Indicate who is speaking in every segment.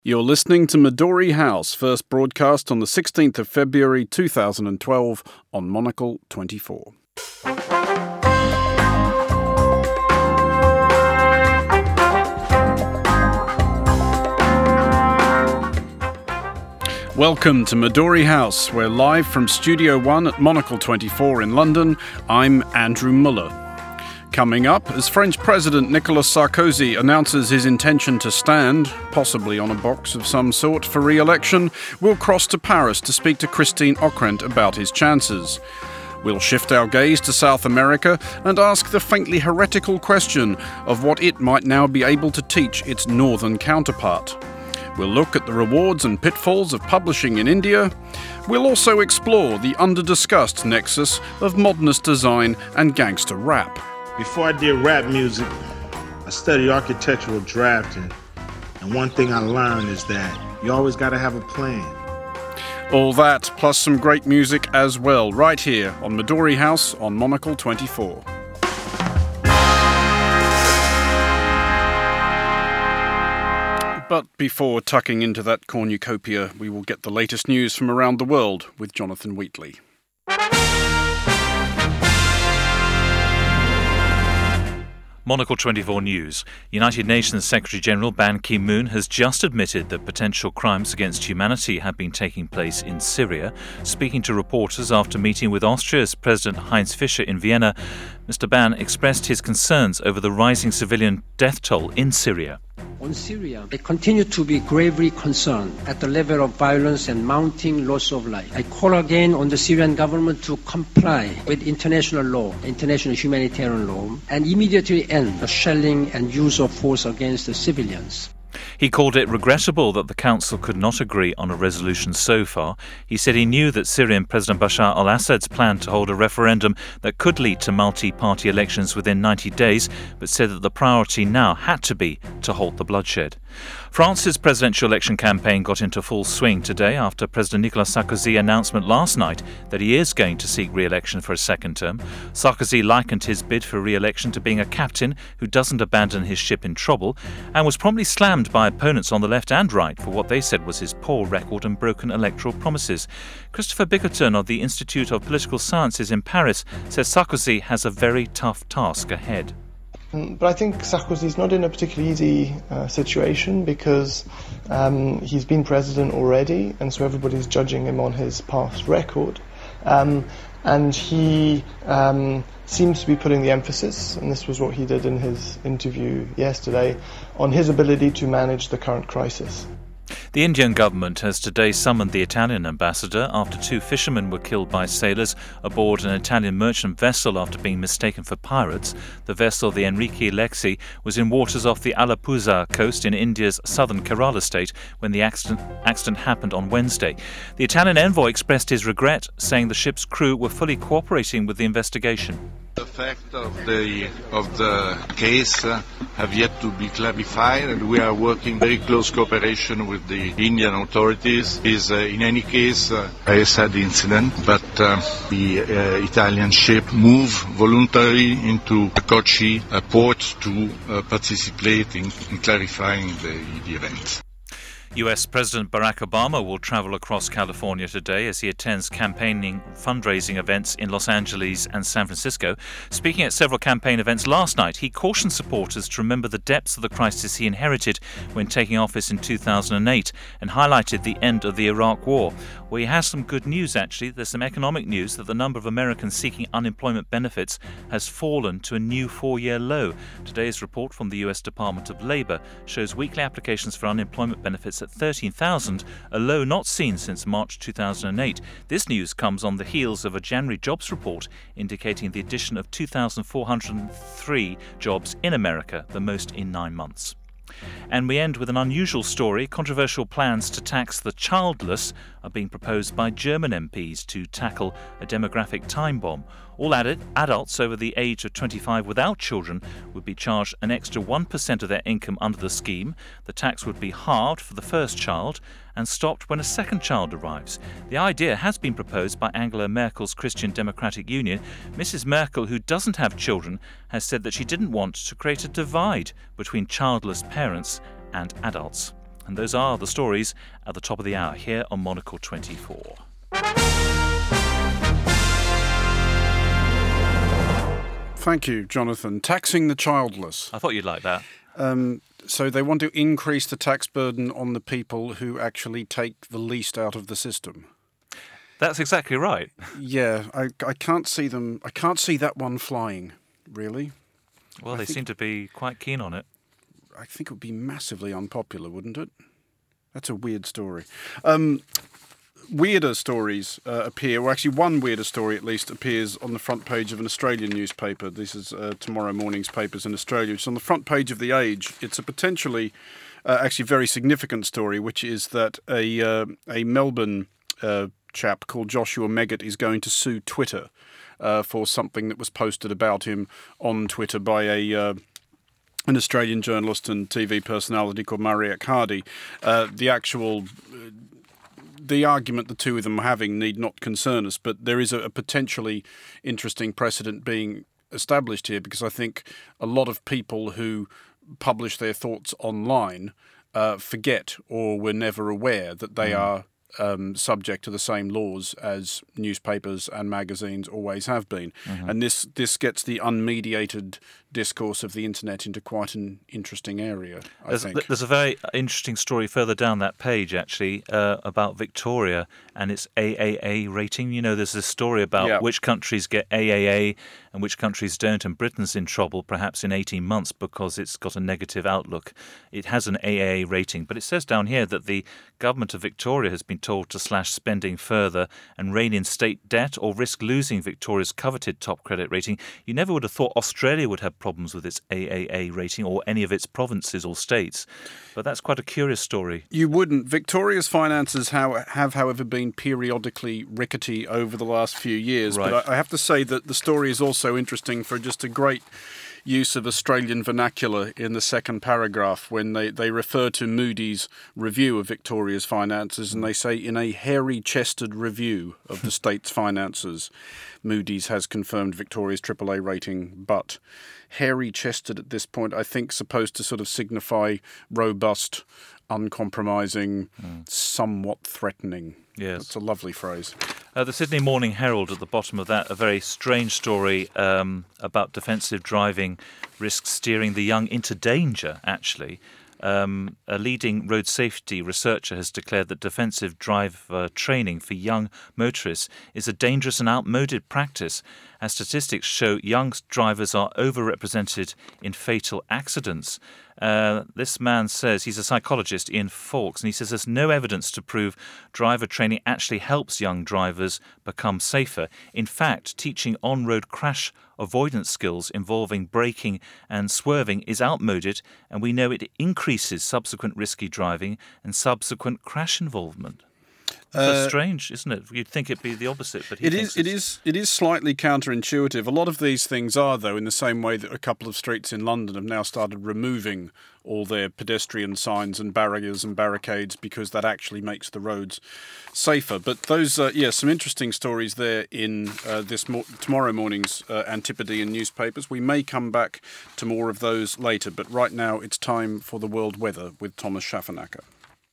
Speaker 1: You're listening to Midori House, first broadcast on the 16th of February 2012 on Monocle 24. Welcome to Midori House. We're live from Studio 1 at Monocle 24 in London. I'm Andrew Muller. Coming up, as French President Nicolas Sarkozy announces his intention to stand, possibly on a box of some sort, for re-election, we'll cross to Paris to speak to Christine Ockrent about his chances. We'll shift our gaze to South America and ask the faintly heretical question of what it might now be able to teach its northern counterpart. We'll look at the rewards and pitfalls of publishing in India. We'll also explore the under-discussed nexus of modernist design and gangster rap.
Speaker 2: Before I did rap music, I studied architectural drafting. And one thing I learned is that you always got to have a plan.
Speaker 1: All that, plus some great music as well, right here on Midori House on Monocle 24. But before tucking into that cornucopia, we will get the latest news from around the world with Jonathan Wheatley.
Speaker 3: Monocle 24 News. United Nations Secretary-General Ban Ki-moon has just admitted that potential crimes against humanity have been taking place in Syria. Speaking to reporters after meeting with Austria's President Heinz Fischer in Vienna, Mr. Ban expressed his concerns over the rising civilian death toll in Syria.
Speaker 4: On Syria, I continue to be gravely concerned at the level of violence and mounting loss of life. I call again on the Syrian government to comply with international law, international humanitarian law, and immediately end the shelling and use of force against the civilians.
Speaker 3: He called it regrettable that the Council could not agree on a resolution so far. He said he knew that Syrian President Bashar al-Assad's plan to hold a referendum that could lead to multi-party elections within 90 days, but said that the priority now had to be to halt the bloodshed. France's presidential election campaign got into full swing today after President Nicolas Sarkozy's announcement last night that he is going to seek re-election for a second term. Sarkozy likened his bid for re-election to being a captain who doesn't abandon his ship in trouble, and was promptly slammed by opponents on the left and right for what they said was his poor record and broken electoral promises. Christopher Bickerton of the Institute of Political Sciences in Paris says Sarkozy has a very tough task ahead.
Speaker 5: But I think Sarkozy's not in a particularly easy situation because he's been president already, and so everybody's judging him on his past record. And he seems to be putting the emphasis, and this was what he did in his interview yesterday, on his ability to manage the current crisis.
Speaker 3: The Indian government has today summoned the Italian ambassador after two fishermen were killed by sailors aboard an Italian merchant vessel after being mistaken for pirates. The vessel, the Enrique Lexi, was in waters off the Alappuzha coast in India's southern Kerala state when the accident happened on Wednesday. The Italian envoy expressed his regret, saying the ship's crew were fully cooperating with the investigation.
Speaker 6: The fact of the case have yet to be clarified, and we are working very close cooperation with the Indian authorities. Is in any case a sad incident, but the Italian ship moved voluntarily into Kochi port to participate in clarifying the events.
Speaker 3: US President Barack Obama will travel across California today as he attends campaigning fundraising events in Los Angeles and San Francisco. Speaking at several campaign events last night, he cautioned supporters to remember the depths of the crisis he inherited when taking office in 2008 and highlighted the end of the Iraq War. Well, he has some good news, actually. There's some economic news that the number of Americans seeking unemployment benefits has fallen to a new 4-year low. Today's report from the US Department of Labor shows weekly applications for unemployment benefits at 13,000, a low not seen since March 2008. This news comes on the heels of a January jobs report indicating the addition of 2,403 jobs in America, the most in 9 months. And we end with an unusual story. Controversial plans to tax the childless are being proposed by German MPs to tackle a demographic time bomb. All adults over the age of 25 without children would be charged an extra 1% of their income under the scheme. The tax would be halved for the first child and stopped when a second child arrives. The idea has been proposed by Angela Merkel's Christian Democratic Union. Mrs. Merkel, who doesn't have children, has said that she didn't want to create a divide between childless parents and adults. And those are the stories at the top of the hour here on Monocle 24.
Speaker 1: Thank you, Jonathan. Taxing the childless.
Speaker 3: I thought you'd like that.
Speaker 1: So they want to increase the tax burden on the people who actually take the least out of the system.
Speaker 3: That's exactly right.
Speaker 1: Yeah, I can't see them. I can't see that one flying, really.
Speaker 3: Well, they seem to be quite keen on it.
Speaker 1: I think it would be massively unpopular, wouldn't it? That's a weird story. Weirder stories appear, well, actually one weirder story at least appears on the front page of an Australian newspaper. This is tomorrow morning's papers in Australia. It's on the front page of The Age. It's a potentially actually very significant story, which is that a Melbourne chap called Joshua Meggett is going to sue Twitter for something that was posted about him on Twitter by an Australian journalist and TV personality called Mariette Hardy. The argument the two of them are having need not concern us, but there is a potentially interesting precedent being established here, because I think a lot of people who publish their thoughts online forget or were never aware that they are subject to the same laws as newspapers and magazines always have been. And this gets the unmediated discourse of the internet into quite an interesting area, I think.
Speaker 3: There's a very interesting story further down that page, actually, about Victoria and its AAA rating. You know, there's this story about which countries get AAA and which countries don't, and Britain's in trouble perhaps in 18 months because it's got a negative outlook. It has an AAA rating, but it says down here that the government of Victoria has been told to slash spending further and rein in state debt or risk losing Victoria's coveted top credit rating. You never would have thought Australia would have problems with its AAA rating, or any of its provinces or states. But that's quite a curious story.
Speaker 1: You wouldn't. Victoria's finances have, however, been periodically rickety over the last few years.
Speaker 3: Right.
Speaker 1: But I have to say that the story is also interesting for just a great use of Australian vernacular in the second paragraph, when they refer to Moody's review of Victoria's finances, and they say, in a hairy-chested review of the state's finances, Moody's has confirmed Victoria's AAA rating, but hairy-chested at this point, I think, supposed to sort of signify robust, uncompromising, somewhat threatening.
Speaker 3: Yes.
Speaker 1: It's a lovely phrase.
Speaker 3: The Sydney Morning Herald at the bottom of that, a very strange story about defensive driving risks steering the young into danger, actually. A leading road safety researcher has declared that defensive driver training for young motorists is a dangerous and outmoded practice, as statistics show young drivers are overrepresented in fatal accidents. This man says, he's a psychologist, Ian Fawkes, and he says there's no evidence to prove driver training actually helps young drivers become safer. In fact, teaching on-road crash avoidance skills involving braking and swerving is outmoded, and we know it increases subsequent risky driving and subsequent crash involvement. That's strange, isn't it? You'd think it'd be the opposite, but it
Speaker 1: is slightly counterintuitive. A lot of these things are, though, in the same way that a couple of streets in London have now started removing all their pedestrian signs and barriers and barricades, because that actually makes the roads safer. But those, some interesting stories there in tomorrow morning's Antipodean newspapers. We may come back to more of those later, but right now it's time for the world weather with Thomas Schaffernacker.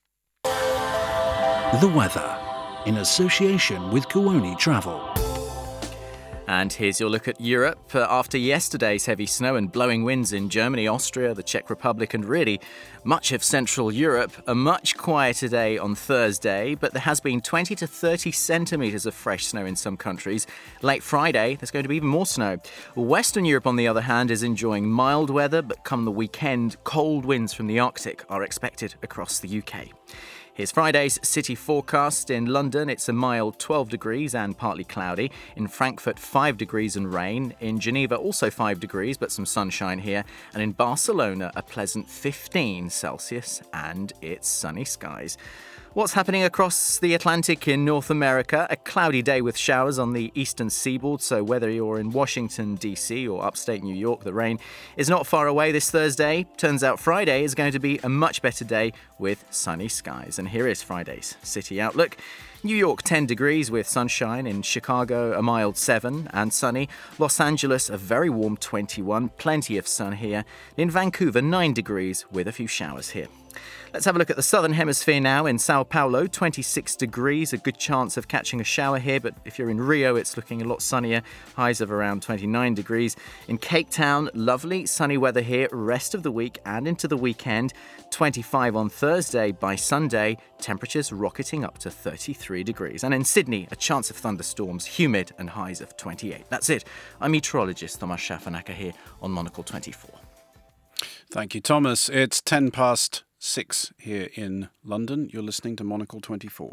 Speaker 7: The weather, in association with Kuoni Travel.
Speaker 8: And here's your look at Europe. After yesterday's heavy snow and blowing winds in Germany, Austria, the Czech Republic and really much of Central Europe, a much quieter day on Thursday, but there has been 20 to 30 centimetres of fresh snow in some countries. Late Friday, there's going to be even more snow. Western Europe, on the other hand, is enjoying mild weather, but come the weekend, cold winds from the Arctic are expected across the UK. Here's Friday's city forecast. In London, it's a mild 12 degrees and partly cloudy. In Frankfurt, 5 degrees and rain. In Geneva, also 5 degrees, but some sunshine here. And in Barcelona, a pleasant 15 Celsius and it's sunny skies. What's happening across the Atlantic in North America? A cloudy day with showers on the eastern seaboard, so whether you're in Washington, D.C. or upstate New York, the rain is not far away this Thursday. Turns out Friday is going to be a much better day with sunny skies. And here is Friday's City Outlook. New York, 10 degrees with sunshine. In Chicago, a mild 7 and sunny. Los Angeles, a very warm 21, plenty of sun here. In Vancouver, 9 degrees with a few showers here. Let's have a look at the southern hemisphere now. In Sao Paulo, 26 degrees, a good chance of catching a shower here, but if you're in Rio, it's looking a lot sunnier, highs of around 29 degrees. In Cape Town, lovely sunny weather here, rest of the week and into the weekend. 25 on Thursday. By Sunday, temperatures rocketing up to 33 degrees. And in Sydney, a chance of thunderstorms, humid and highs of 28. That's it. I'm meteorologist Thomas Schaffenacke here on Monocle 24.
Speaker 1: Thank you, Thomas. It's 6:10 here in London. You're listening to Monocle 24.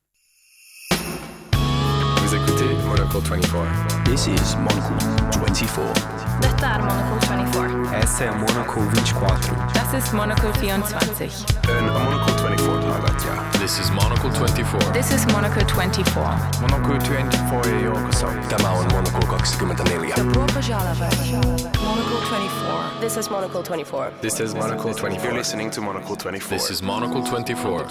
Speaker 9: Vous écoutez Monocle 24.
Speaker 7: This is Monocle 24.
Speaker 10: Dette Monocle 24.
Speaker 9: Essa Monocle 24.
Speaker 10: Das ist Monocle 24.
Speaker 9: Een Monocle 24 highlight, ja. This is Monocle 24.
Speaker 10: This is Monocle 24.
Speaker 9: Monocle 24 joukossa. Tämä on Monocle 24.
Speaker 10: Monocle 24.
Speaker 11: This is Monocle 24.
Speaker 9: This is Monocle 24. You're listening to Monocle 24. This is Monocle 24.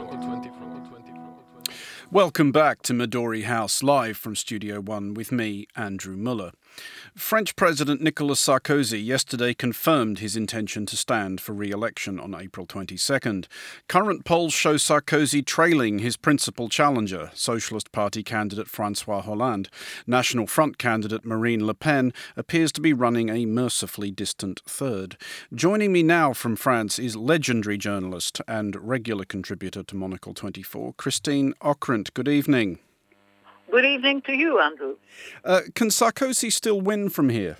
Speaker 1: Welcome back to Midori House, live from Studio One with me, Andrew Muller. French President Nicolas Sarkozy yesterday confirmed his intention to stand for re-election on April 22nd. Current polls show Sarkozy trailing his principal challenger, Socialist Party candidate François Hollande. National Front candidate Marine Le Pen appears to be running a mercifully distant third. Joining me now from France is legendary journalist and regular contributor to Monocle 24, Christine Ockrent. Good evening.
Speaker 12: Good evening to you, Andrew.
Speaker 1: Can Sarkozy still win from here?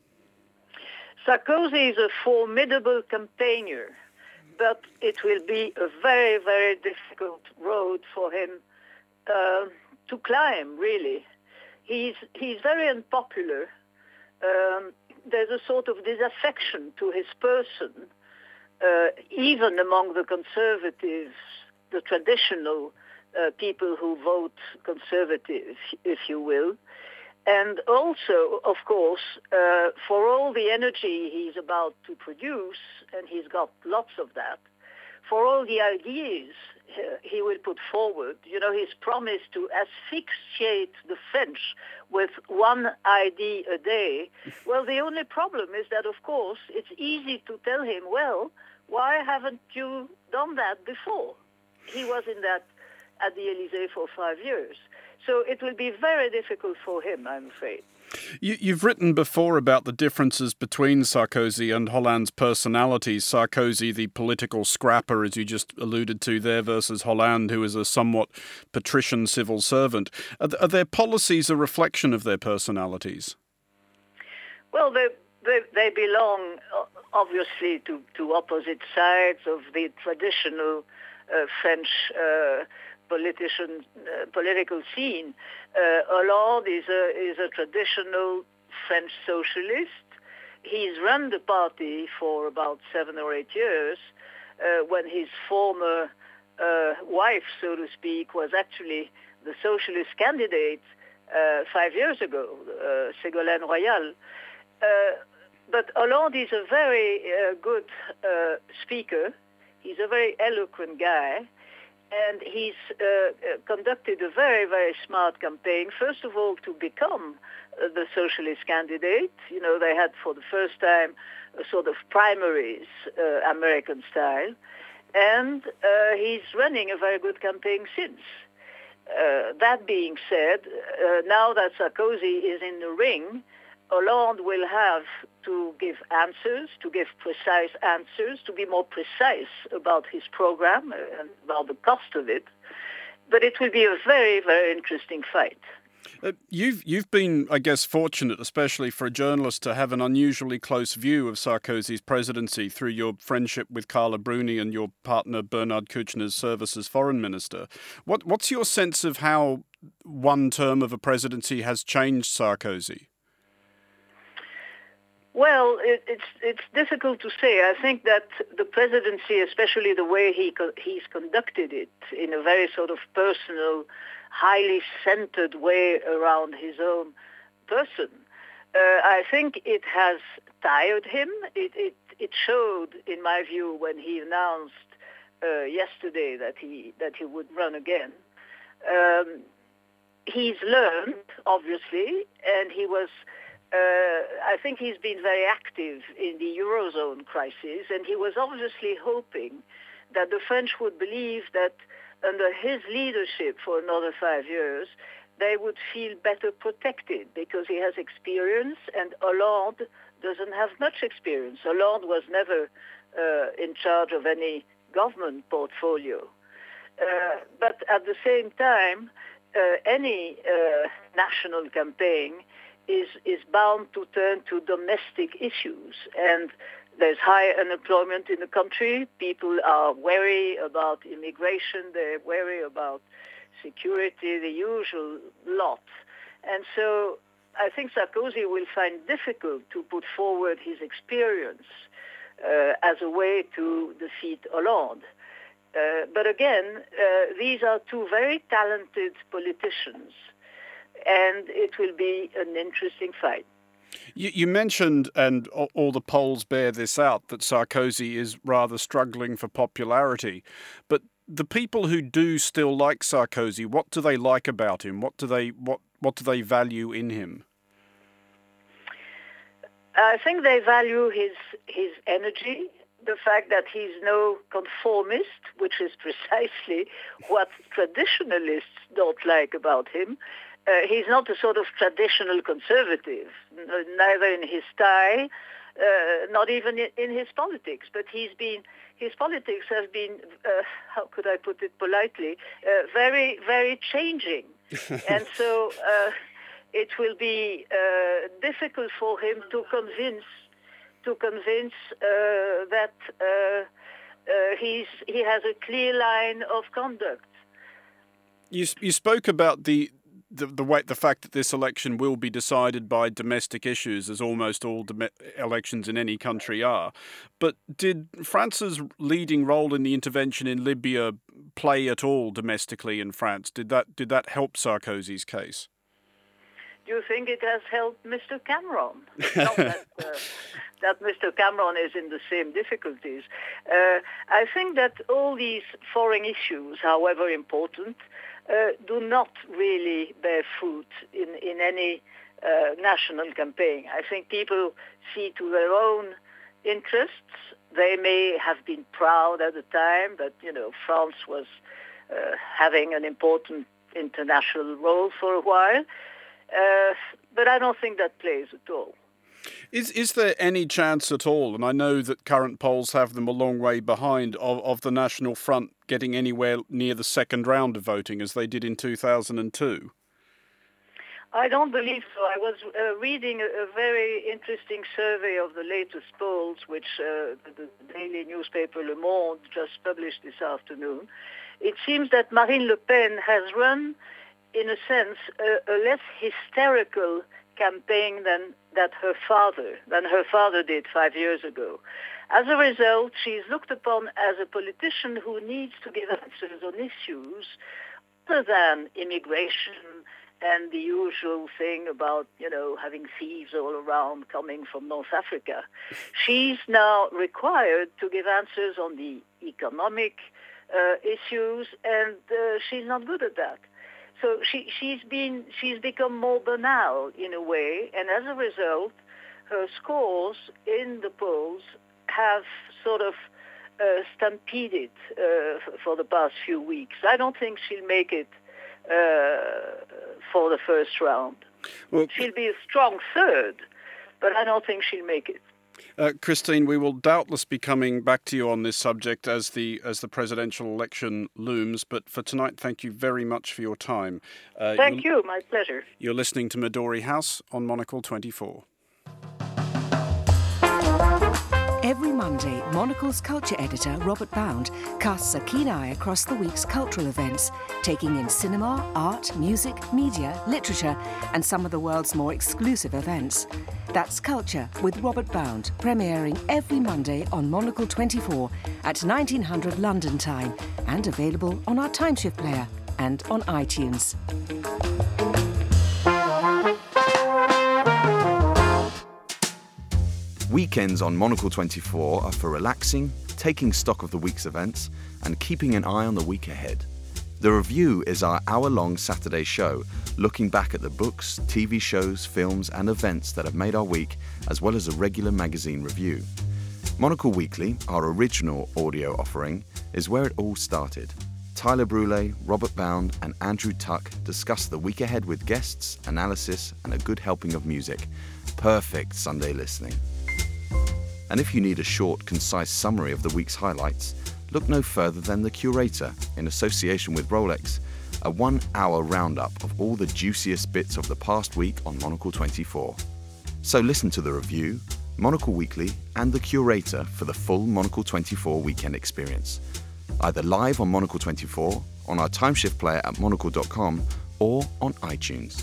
Speaker 12: Sarkozy is a formidable campaigner, but it will be a very, very difficult road for him to climb, really. He's very unpopular. There's a sort of disaffection to his person, even among the conservatives, the traditional people who vote conservative, if you will. And also, of course, for all the energy he's about to produce, and he's got lots of that, for all the ideas he will put forward, his promise to asphyxiate the French with one idea a day, well, the only problem is that, of course, it's easy to tell him, well, why haven't you done that before? He was in that at the Élysée for 5 years. So it will be very difficult for him, I'm afraid.
Speaker 1: You've written before about the differences between Sarkozy and Hollande's personalities. Sarkozy, the political scrapper, as you just alluded to there, versus Hollande, who is a somewhat patrician civil servant. Are their policies a reflection of their personalities?
Speaker 12: Well, they belong, obviously, to opposite sides of the traditional French political scene. Hollande is a traditional French socialist. He's run the party for about 7 or 8 years, when his former wife, so to speak, was actually the socialist candidate 5 years ago, Ségolène Royal. But Hollande is a very good speaker. He's a very eloquent guy. And he's conducted a very, very smart campaign, first of all, to become the socialist candidate. They had for the first time a sort of primaries, American style. And he's running a very good campaign since. That being said, now that Sarkozy is in the ring, Hollande will have to give answers, to give precise answers, to be more precise about his program and about the cost of it. But it will be a very, very interesting fight.
Speaker 1: You've been, I guess, fortunate, especially for a journalist, to have an unusually close view of Sarkozy's presidency through your friendship with Carla Bruni and your partner Bernard Kouchner's service as foreign minister. What's your sense of how one term of a presidency has changed Sarkozy?
Speaker 12: Well, it's difficult to say. I think that the presidency, especially the way he's conducted it in a very sort of personal, highly centered way around his own person, I think it has tired him. It showed, in my view, when he announced yesterday that he would run again. He's learned, obviously, and he was. I think he's been very active in the Eurozone crisis, and he was obviously hoping that the French would believe that under his leadership for another 5 years, they would feel better protected because he has experience and Hollande doesn't have much experience. Hollande was never in charge of any government portfolio. But at the same time, any national campaign is bound to turn to domestic issues. And there's high unemployment in the country. People are wary about immigration. They're wary about security, the usual lot. And so I think Sarkozy will find difficult to put forward his experience as a way to defeat Hollande. But again, these are two very talented politicians, and it will be an interesting fight.
Speaker 1: You mentioned, and all the polls bear this out, that Sarkozy is rather struggling for popularity. But the people who do still like Sarkozy, what do they like about him? What do they value in him?
Speaker 12: I think they value his energy, the fact that he's no conformist, which is precisely what traditionalists don't like about him. He's not a sort of traditional conservative, neither in his style, not even in his politics. But his politics has been, how could I put it politely, very, very changing. And so it will be difficult for him to convince that he has a clear line of conduct.
Speaker 1: You spoke about the fact that this election will be decided by domestic issues, as almost all elections in any country are. But did France's leading role in the intervention in Libya play at all domestically in France? Did that help Sarkozy's case?
Speaker 12: Do you think it has helped Mr. Cameron? Not that Mr. Cameron is in the same difficulties. I think that all these foreign issues, however important, do not really bear fruit in any national campaign. I think people see to their own interests. They may have been proud at the time that, France was having an important international role for a while. But I don't think that plays at all.
Speaker 1: Is there any chance at all, and I know that current polls have them a long way behind, of the National Front getting anywhere near the second round of voting as they did in 2002?
Speaker 12: I don't believe so. I was reading a very interesting survey of the latest polls, which the daily newspaper Le Monde just published this afternoon. It seems that Marine Le Pen has run, in a sense, a less hysterical campaign than her father did 5 years ago. As a result, she is looked upon as a politician who needs to give answers on issues other than immigration and the usual thing about, having thieves all around coming from North Africa. She's now required to give answers on the economic issues, and she's not good at that. So she's become more banal in a way, and as a result, her scores in the polls have sort of stampeded for the past few weeks. I don't think she'll make it for the first round. Well, she'll be a strong third, but I don't think she'll make it.
Speaker 1: Christine, we will doubtless be coming back to you on this subject as the presidential election looms. But for tonight, thank you very much for your time.
Speaker 12: Thank you, my pleasure.
Speaker 1: You're listening to Midori House on Monocle 24.
Speaker 11: Every Monday, Monocle's culture editor, Robert Bound, casts a keen eye across the week's cultural events, taking in cinema, art, music, media, literature, and some of the world's more exclusive events. That's Culture with Robert Bound, premiering every Monday on Monocle 24 at 1900 London time, and available on our Timeshift player and on iTunes.
Speaker 13: Weekends on Monocle 24 are for relaxing, taking stock of the week's events, and keeping an eye on the week ahead. The Review is our hour-long Saturday show, looking back at the books, TV shows, films, and events that have made our week, as well as a regular magazine review. Monocle Weekly, our original audio offering, is where it all started. Tyler Brûlé, Robert Bound, and Andrew Tuck discuss the week ahead with guests, analysis, and a good helping of music. Perfect Sunday listening. And if you need a short, concise summary of the week's highlights, look no further than The Curator, in association with Rolex, a 1-hour roundup of all the juiciest bits of the past week on Monocle 24. So listen to the review, Monocle Weekly, and The Curator for the full Monocle 24 weekend experience, either live on Monocle 24, on our timeshift player at monocle.com, or on iTunes.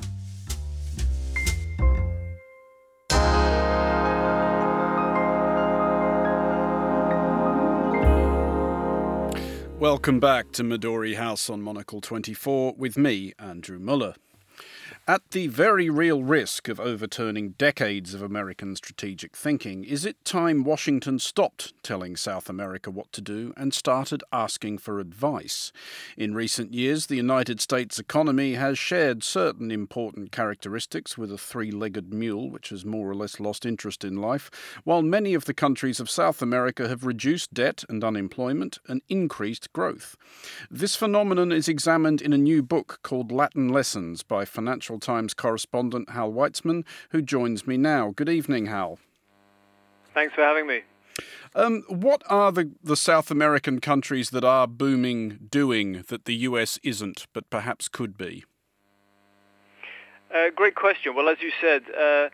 Speaker 1: Welcome back to Midori House on Monocle 24 with me, Andrew Muller. At the very real risk of overturning decades of American strategic thinking, is it time Washington stopped telling South America what to do and started asking for advice? In recent years, the United States economy has shared certain important characteristics with a three-legged mule which has more or less lost interest in life, while many of the countries of South America have reduced debt and unemployment and increased growth. This phenomenon is examined in a new book called Latin Lessons by Financial Times correspondent Hal Weitzman, who joins me now. Good evening, Hal.
Speaker 14: Thanks for having me.
Speaker 1: What are the South American countries that are booming doing that the US isn't, but perhaps could be?
Speaker 14: Great question. Well, as you said,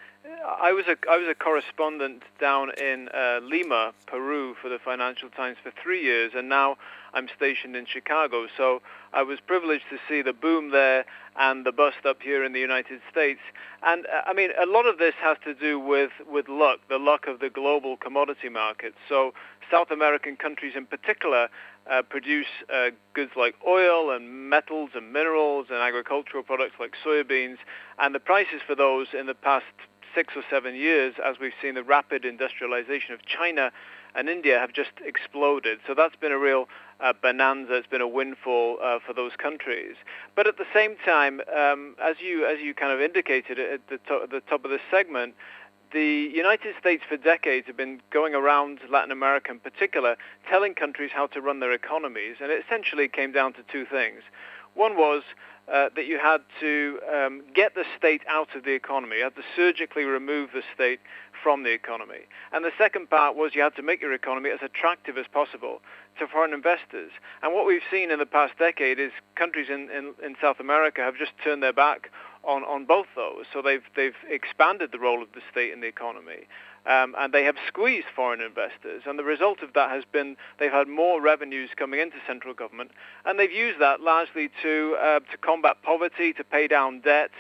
Speaker 14: I was a correspondent down in Lima, Peru, for the Financial Times for 3 years, and now I'm stationed in Chicago. So I was privileged to see the boom there and the bust up here in the United States. And I mean, a lot of this has to do with luck, the luck of the global commodity market. So South American countries in particular produce goods like oil and metals and minerals and agricultural products like soybeans, and the prices for those in the past 6 or 7 years, as we've seen the rapid industrialization of China and India, have just exploded. So that's been a real bonanza. It's been a windfall for those countries. But at the same time, as you kind of indicated at the top of this segment, the United States for decades have been going around Latin America in particular, telling countries how to run their economies, and it essentially came down to two things. One was that you had to get the state out of the economy. You had to surgically remove the state from the economy. And the second part was you had to make your economy as attractive as possible to foreign investors. And what we've seen in the past decade is countries in South America have just turned their back on both those. So they've expanded the role of the state in the economy. And they have squeezed foreign investors. And the result of that has been they've had more revenues coming into central government, and they've used that largely to combat poverty, to pay down debt.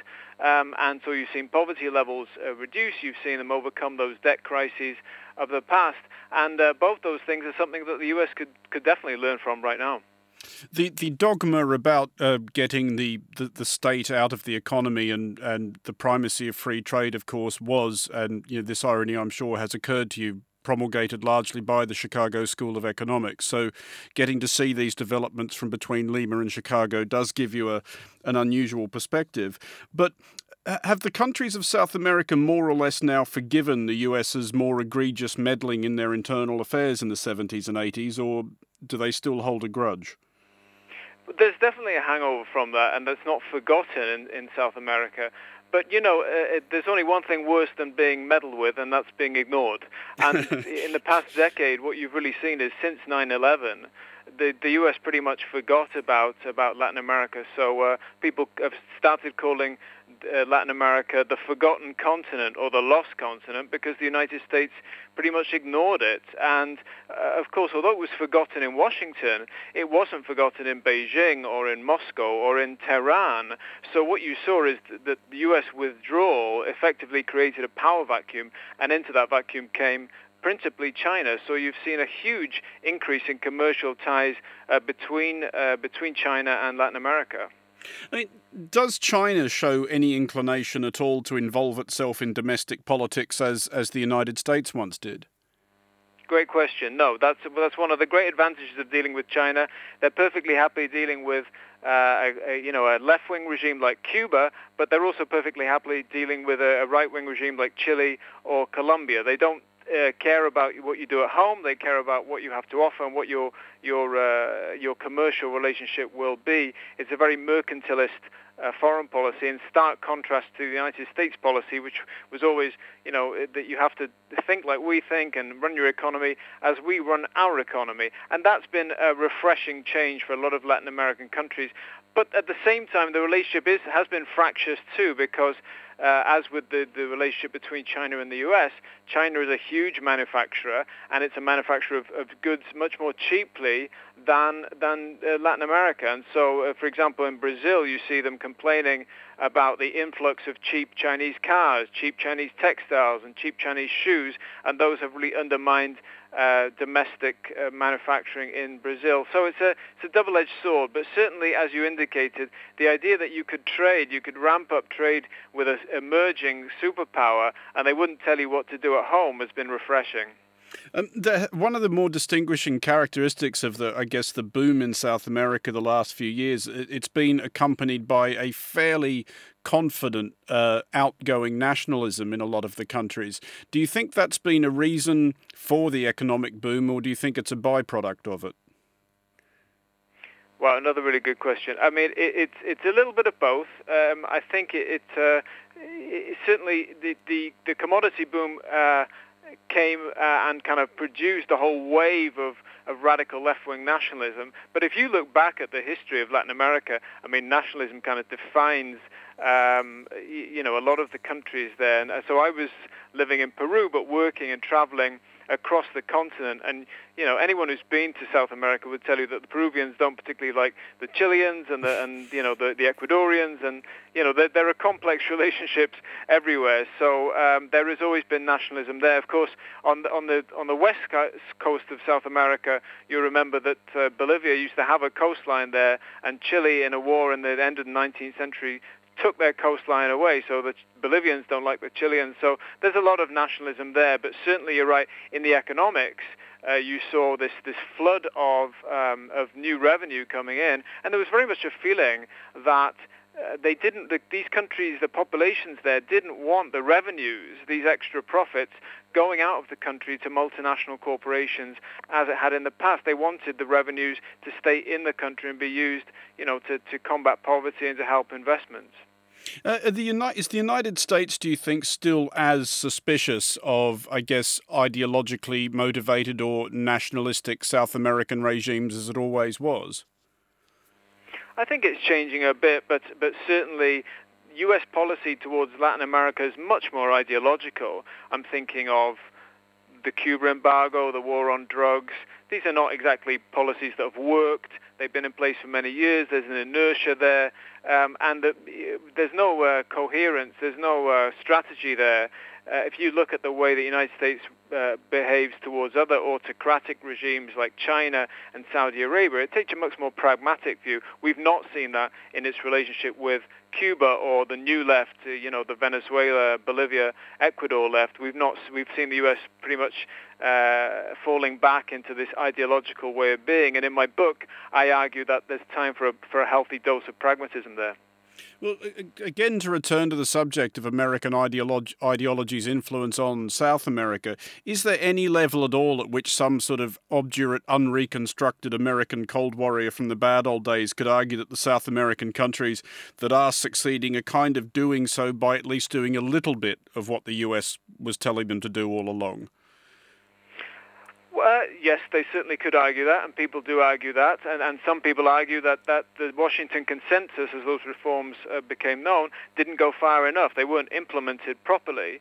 Speaker 14: And so you've seen poverty levels reduce. You've seen them overcome those debt crises of the past. And both those things are something that the U.S. could definitely learn from right now.
Speaker 1: The dogma about getting the state out of the economy and the primacy of free trade, of course, was, and this irony I'm sure has occurred to you, promulgated largely by the Chicago School of Economics. So getting to see these developments from between Lima and Chicago does give you an unusual perspective. But have the countries of South America more or less now forgiven the US's more egregious meddling in their internal affairs in the 70s and 80s, or do they still hold a grudge?
Speaker 14: There's definitely a hangover from that, and that's not forgotten in South America. But, there's only one thing worse than being meddled with, and that's being ignored. And in the past decade, what you've really seen is since 9/11, the U.S. pretty much forgot about Latin America. So people have started calling Latin America the forgotten continent or the lost continent because the United States pretty much ignored it. And of course, although it was forgotten in Washington, it wasn't forgotten in Beijing or in Moscow or in Tehran. So what you saw is that the U.S. withdrawal effectively created a power vacuum, and into that vacuum came principally China. So you've seen a huge increase in commercial ties between China and Latin America.
Speaker 1: I mean, does China show any inclination at all to involve itself in domestic politics as the United States once did?
Speaker 14: Great question. No, that's one of the great advantages of dealing with China. They're perfectly happy dealing with a left-wing regime like Cuba, but they're also perfectly happy dealing with a right-wing regime like Chile or Colombia. They don't care about what you do at home. They care about what you have to offer and what your your commercial relationship will be. It's a very mercantilist foreign policy, in stark contrast to the United States policy, which was always, that you have to think like we think and run your economy as we run our economy. And that's been a refreshing change for a lot of Latin American countries. But at the same time, the relationship has been fractious too, because as with the relationship between China and the US, China is a huge manufacturer, and it's a manufacturer of goods much more cheaply than Latin America. And so, for example, in Brazil, you see them complaining about the influx of cheap Chinese cars, cheap Chinese textiles, and cheap Chinese shoes, and those have really undermined domestic manufacturing in Brazil. So it's a double-edged sword, but certainly, as you indicated, the idea that you could ramp up trade with an emerging superpower and they wouldn't tell you what to do at home has been refreshing.
Speaker 1: One of the more distinguishing characteristics of the boom in South America the last few years, it's been accompanied by a fairly confident, outgoing nationalism in a lot of the countries. Do you think that's been a reason for the economic boom, or do you think it's a byproduct of it?
Speaker 14: Well, another really good question. I mean, it's a little bit of both. I think it certainly the commodity boom came and kind of produced a whole wave of radical left-wing nationalism. But if you look back at the history of Latin America, I mean, nationalism kind of defines a lot of the countries there. And so I was living in Peru, but working and traveling across the continent. And, anyone who's been to South America would tell you that the Peruvians don't particularly like the Chileans and the Ecuadorians. And, there are complex relationships everywhere. So there has always been nationalism there. Of course, on the west coast of South America, you remember that Bolivia used to have a coastline there, and Chile, in a war in the end of the 19th century, took their coastline away, so the Bolivians don't like the Chileans. So there's a lot of nationalism there, but certainly you're right, in the economics, you saw this flood of new revenue coming in, and there was very much a feeling that these countries, the populations there, didn't want the revenues, these extra profits, going out of the country to multinational corporations as it had in the past. They wanted the revenues to stay in the country and be used, to combat poverty and to help investments.
Speaker 1: Is the United States, do you think, still as suspicious of, ideologically motivated or nationalistic South American regimes as it always was?
Speaker 14: I think it's changing a bit, but certainly U.S. policy towards Latin America is much more ideological. I'm thinking of the Cuba embargo, the war on drugs. These are not exactly policies that have worked. They've been in place for many years. There's an inertia there, and there's no coherence. There's no strategy there. If you look at the way the United States behaves towards other autocratic regimes like China and Saudi Arabia, it takes a much more pragmatic view. We've not seen that in its relationship with Cuba or the new left, the Venezuela, Bolivia, Ecuador left. We've seen the U.S. pretty much falling back into this ideological way of being. And in my book, I argue that there's time for a healthy dose of pragmatism there.
Speaker 1: Well, again, to return to the subject of American ideology's influence on South America, is there any level at all at which some sort of obdurate, unreconstructed American cold warrior from the bad old days could argue that the South American countries that are succeeding are kind of doing so by at least doing a little bit of what the US was telling them to do all along?
Speaker 14: Well, yes, they certainly could argue that, and people do argue that, and some people argue that the Washington Consensus, as those reforms became known, didn't go far enough. They weren't implemented properly.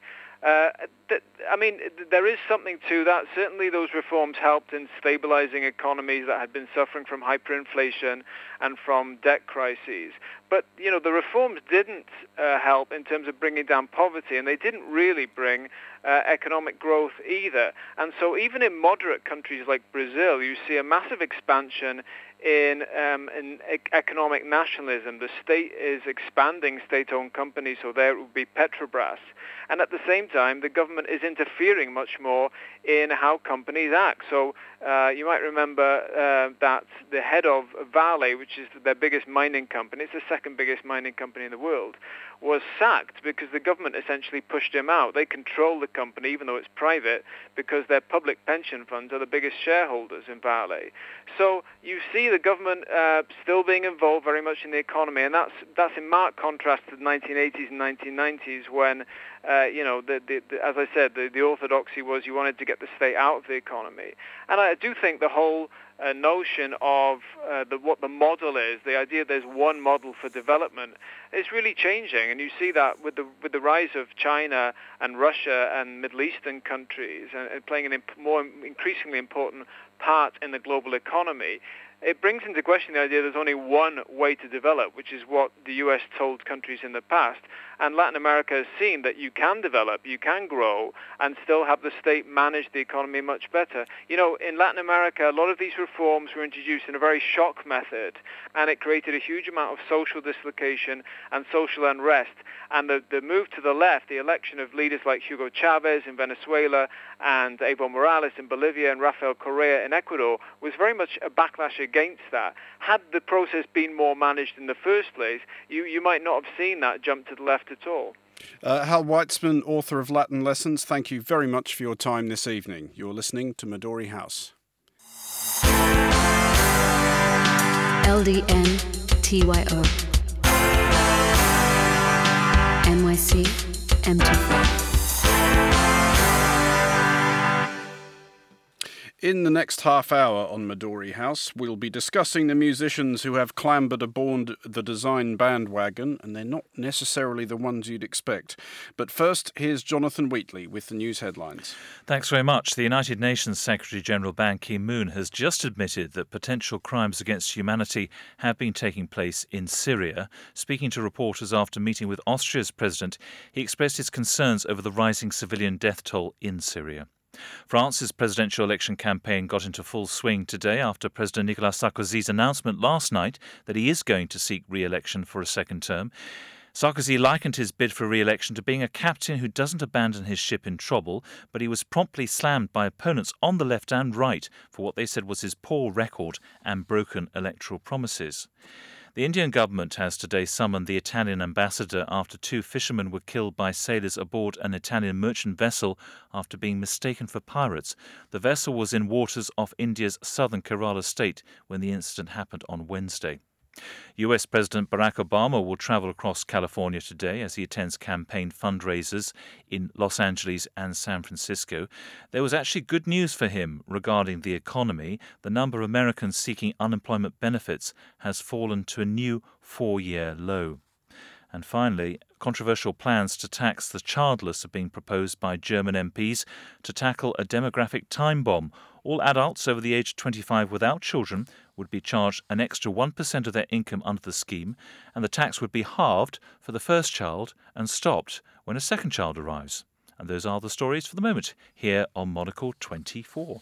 Speaker 14: There is something to that. Certainly those reforms helped in stabilizing economies that had been suffering from hyperinflation and from debt crises. But, the reforms didn't help in terms of bringing down poverty, and they didn't really bring economic growth either. And so even in moderate countries like Brazil, you see a massive expansion in economic nationalism. The state is expanding state-owned companies, so there would be Petrobras. And at the same time, the government is interfering much more in how companies act. So you might remember that the head of Vale, which is their biggest mining company, it's the second biggest mining company in the world, was sacked because the government essentially pushed him out. They control the company, even though it's private, because their public pension funds are the biggest shareholders in Vale. So you see the government still being involved very much in the economy, and that's in marked contrast to the 1980s and 1990s when, as I said, the orthodoxy was you wanted to get the state out of the economy. And I do think the whole notion of what the model is, the idea there's one model for development, is really changing, and you see that with the rise of China and Russia and Middle Eastern countries and playing an more increasingly important part in the global economy. It brings into question the idea there's only one way to develop, which is what the U.S. told countries in the past. And Latin America has seen that you can develop, you can grow, and still have the state manage the economy much better. You know, in Latin America, a lot of these reforms were introduced in a very shock method, and it created a huge amount of social dislocation and social unrest. And the move to the left, the election of leaders like Hugo Chavez in Venezuela and Evo Morales in Bolivia and Rafael Correa in Ecuador, was very much a backlash against that. Had the process been more managed in the first place, you might not have seen that jump to the left at all.
Speaker 1: Hal Weitzman, author of Latin Lessons, thank you very much for your time this evening. You're listening to Midori House.
Speaker 15: LDN TYO NYC M24.
Speaker 1: In the next half hour on Midori House, we'll be discussing the musicians who have clambered aboard the design bandwagon, and they're not necessarily the ones you'd expect. But first, here's Jonathan Wheatley with the news headlines.
Speaker 3: Thanks very much. The United Nations Secretary-General Ban Ki-moon has just admitted that potential crimes against humanity have been taking place in Syria. Speaking to reporters after meeting with Austria's president, he expressed his concerns over the rising civilian death toll in Syria. France's presidential election campaign got into full swing today after President Nicolas Sarkozy's announcement last night that he is going to seek re-election for a second term. Sarkozy likened his bid for re-election to being a captain who doesn't abandon his ship in trouble, but he was promptly slammed by opponents on the left and right for what they said was his poor record and broken electoral promises. The Indian government has today summoned the Italian ambassador after 2 fishermen were killed by sailors aboard an Italian merchant vessel after being mistaken for pirates. The vessel was in waters off India's southern Kerala state when the incident happened on Wednesday. US President Barack Obama will travel across California today as he attends campaign fundraisers in Los Angeles and San Francisco. There was actually good news for him regarding the economy. The number of Americans seeking unemployment benefits has fallen to a new 4-year low. And finally, controversial plans to tax the childless are being proposed by German MPs to tackle a demographic time bomb. All adults over the age of 25 without children would be charged an extra 1% of their income under the scheme, and the tax would be halved for the first child and stopped when a second child arrives. And those are the stories for the moment here on Monocle 24.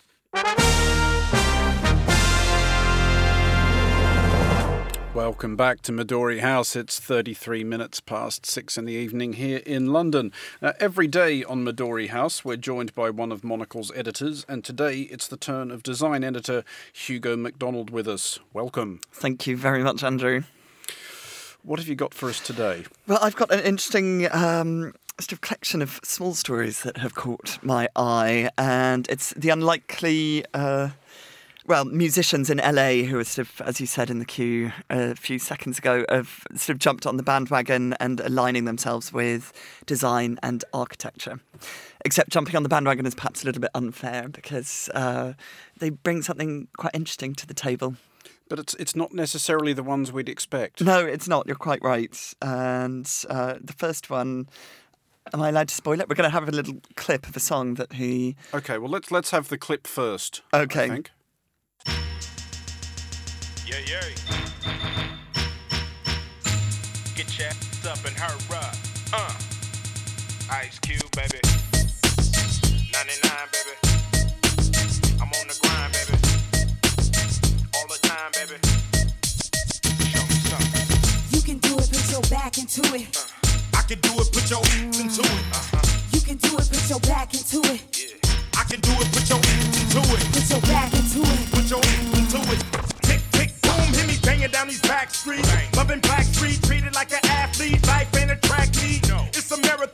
Speaker 1: Welcome back to Midori House. It's 33 minutes past 6 in the evening here in London. Every day on Midori House, we're joined by one of Monocle's editors, and today it's the turn of design editor Hugo MacDonald with us. Welcome.
Speaker 16: Thank you very much, Andrew.
Speaker 1: What have you got for us today?
Speaker 16: Well, I've got an interesting sort of collection of small stories that have caught my eye, and it's the unlikely... musicians in LA who are sort of, as you said in the queue a few seconds ago, have sort of jumped on the bandwagon and aligning themselves with design and architecture. Except jumping on the bandwagon is perhaps a little bit unfair because they bring something quite interesting to the table.
Speaker 1: But it's not necessarily the ones we'd expect.
Speaker 16: No, it's not. You're quite right. And the first one... Am I allowed to spoil it? We're going to have a little clip of a song that he...
Speaker 1: OK, well, let's have the clip first,
Speaker 16: OK.
Speaker 1: I think.
Speaker 17: Yeah, yeah. Get your ass up and hurry up. Ice Cube, baby. 99, baby. I'm on the grind, baby. All the time, baby. Show me something.
Speaker 18: You can do it, put your back into it.
Speaker 17: I can do it, put your ass into it.
Speaker 18: You can do it, put your back into it.
Speaker 17: Yeah. I can do it, put your ass into it.
Speaker 18: Put your back into it.
Speaker 17: Put your ass into it. Banging down these back streets, loving Black Street, treated like an athlete. Life ain't a track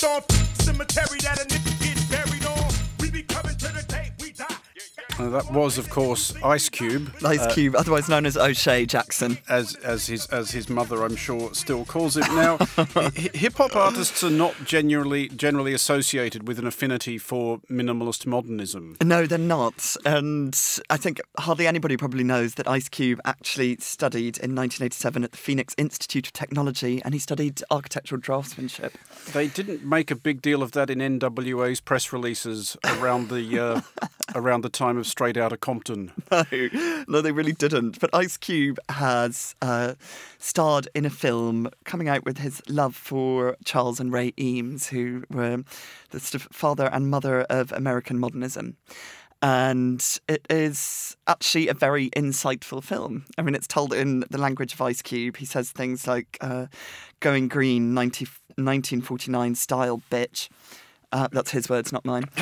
Speaker 17: marathon cemetery that a nigga get buried on. We be coming to the day we die.
Speaker 1: That was, of course, Ice Cube.
Speaker 16: Ice Cube, otherwise known as O'Shea Jackson.
Speaker 1: As his mother, I'm sure, still calls it now. Hip-hop artists are not generally associated with an affinity for minimalist modernism.
Speaker 16: No, they're not. And I think hardly anybody probably knows that Ice Cube actually studied in 1987 at the Phoenix Institute of Technology, and he studied architectural draftsmanship.
Speaker 1: They didn't make a big deal of that in NWA's press releases around the time of Straight Outta Compton.
Speaker 16: No, they really didn't. But Ice Cube has starred in a film coming out with his love for Charles and Ray Eames, who were the sort of father and mother of American modernism. And it is actually a very insightful film. I mean, it's told in the language of Ice Cube. He says things like, going green, 1949 style, bitch. That's his words, not mine.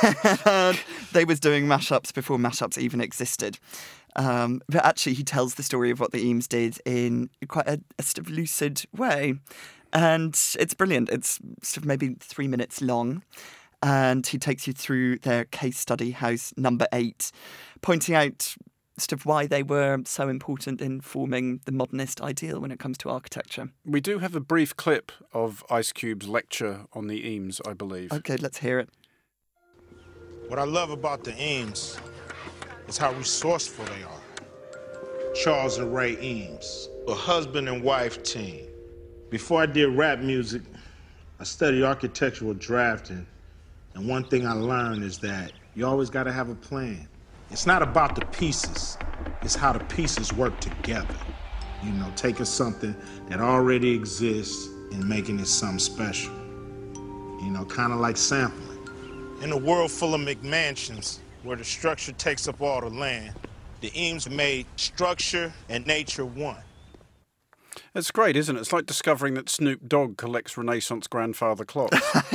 Speaker 16: They was doing mashups before mashups even existed. But actually, he tells the story of what the Eames did in quite a sort of lucid way. And it's brilliant. It's sort of maybe 3 minutes long. And he takes you through their case study house number 8, pointing out sort of why they were so important in forming the modernist ideal when it comes to architecture.
Speaker 1: We do have a brief clip of Ice Cube's lecture on the Eames, I believe.
Speaker 16: Okay, let's hear it.
Speaker 2: What I love about the Eames is how resourceful they are. Charles and Ray Eames, a husband and wife team. Before I did rap music, I studied architectural drafting, and one thing I learned is that you always got to have a plan. It's not about the pieces, it's how the pieces work together. You know, taking something that already exists and making it something special. You know, kind of like sampling. In a world full of McMansions, where the structure takes up all the land, the Eames made structure and nature one.
Speaker 1: It's great, isn't it? It's like discovering that Snoop Dogg collects Renaissance grandfather clocks.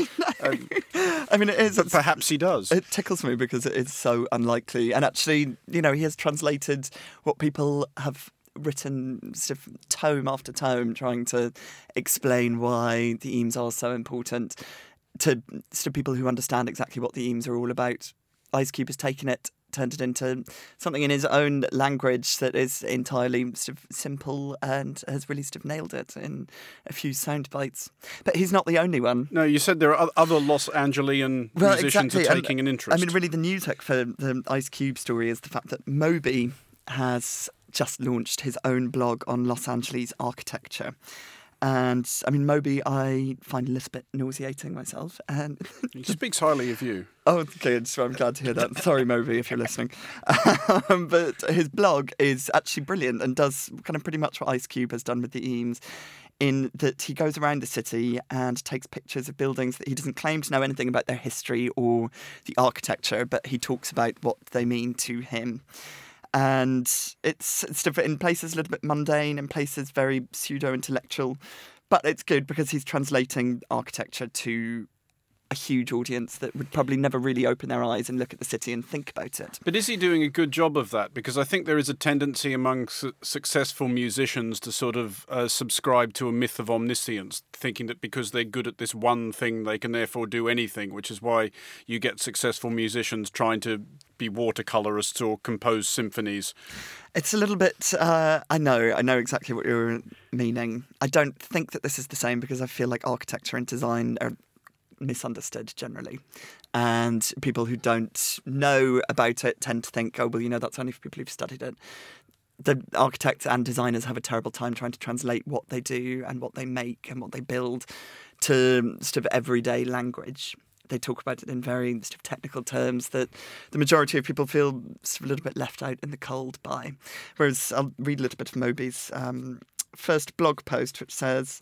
Speaker 16: I mean, it is.
Speaker 1: But perhaps he does.
Speaker 16: It tickles me because it is so unlikely. And actually, you know, he has translated what people have written sort of tome after tome, trying to explain why the Eames are so important to sort of people who understand exactly what the Eames are all about. Ice Cube has taken it, turned it into something in his own language that is entirely sort of simple and has really sort of nailed it in a few sound bites. But he's not the only one.
Speaker 1: No, you said there are other Los Angelian musicians are taking an interest.
Speaker 16: I mean, really the news hook for the Ice Cube story is the fact that Moby has just launched his own blog on Los Angeles architecture. And, I mean, Moby, I find a little bit nauseating myself. And
Speaker 1: he speaks highly of you.
Speaker 16: Oh, good. So I'm glad to hear that. Sorry, Moby, if you're listening. But his blog is actually brilliant and does kind of pretty much what Ice Cube has done with the Eames, in that he goes around the city and takes pictures of buildings that he doesn't claim to know anything about their history or the architecture, but he talks about what they mean to him. And it's sort of in places a little bit mundane, in places very pseudo-intellectual. But it's good because he's translating architecture to a huge audience that would probably never really open their eyes and look at the city and think about it.
Speaker 1: But is he doing a good job of that? Because I think there is a tendency among successful musicians to sort of subscribe to a myth of omniscience, thinking that because they're good at this one thing, they can therefore do anything, which is why you get successful musicians trying to be watercolorists or compose symphonies.
Speaker 16: It's a little bit, I know exactly what you're meaning. I don't think that this is the same because I feel like architecture and design are misunderstood generally. And people who don't know about it tend to think, oh, well, you know, that's only for people who've studied it. The architects and designers have a terrible time trying to translate what they do and what they make and what they build to sort of everyday language. They talk about it in very sort of technical terms that the majority of people feel sort of a little bit left out in the cold by. Whereas I'll read a little bit of Moby's first blog post, which says,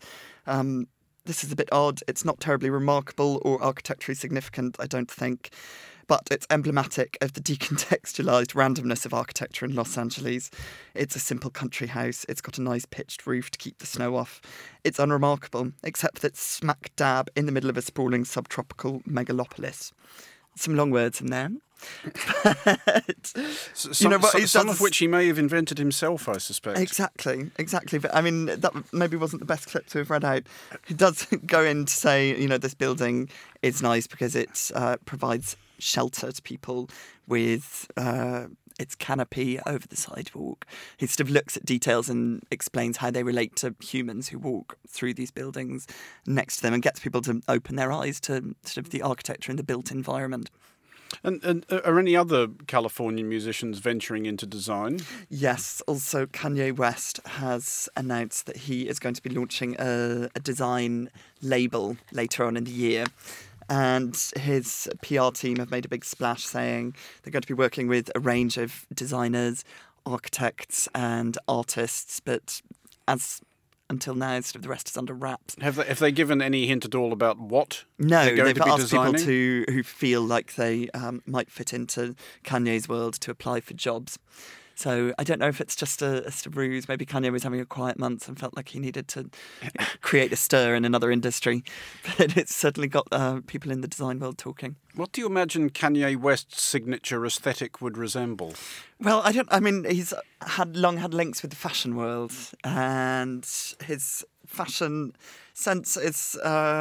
Speaker 16: this is a bit odd. It's not terribly remarkable or architecturally significant, I don't think. But it's emblematic of the decontextualised randomness of architecture in Los Angeles. It's a simple country house. It's got a nice pitched roof to keep the snow off. It's unremarkable, except that it's smack dab in the middle of a sprawling subtropical megalopolis. Some long words in there. But you know what?
Speaker 1: Some of which he may have invented himself, I suspect.
Speaker 16: Exactly. But I mean, that maybe wasn't the best clip to have read out. He does go in to say, you know, this building is nice because it provides shelter to people with its canopy over the sidewalk. He sort of looks at details and explains how they relate to humans who walk through these buildings next to them and gets people to open their eyes to sort of the architecture and the built environment.
Speaker 1: And are any other Californian musicians venturing into design?
Speaker 16: Yes. Also, Kanye West has announced that he is going to be launching a design label later on in the year. And his PR team have made a big splash saying they're going to be working with a range of designers, architects and artists, but as until now, sort of the rest is under wraps.
Speaker 1: Have they given any hint at all about what
Speaker 16: No,
Speaker 1: they're going
Speaker 16: they've
Speaker 1: to be
Speaker 16: asked
Speaker 1: designing?
Speaker 16: people who feel like they might fit into Kanye's world to apply for jobs. So I don't know if it's just a ruse. Maybe Kanye was having a quiet month and felt like he needed to create a stir in another industry. But it's certainly got people in the design world talking.
Speaker 1: What do you imagine Kanye West's signature aesthetic would resemble?
Speaker 16: Well, he's long had links with the fashion world, and his fashion sense is...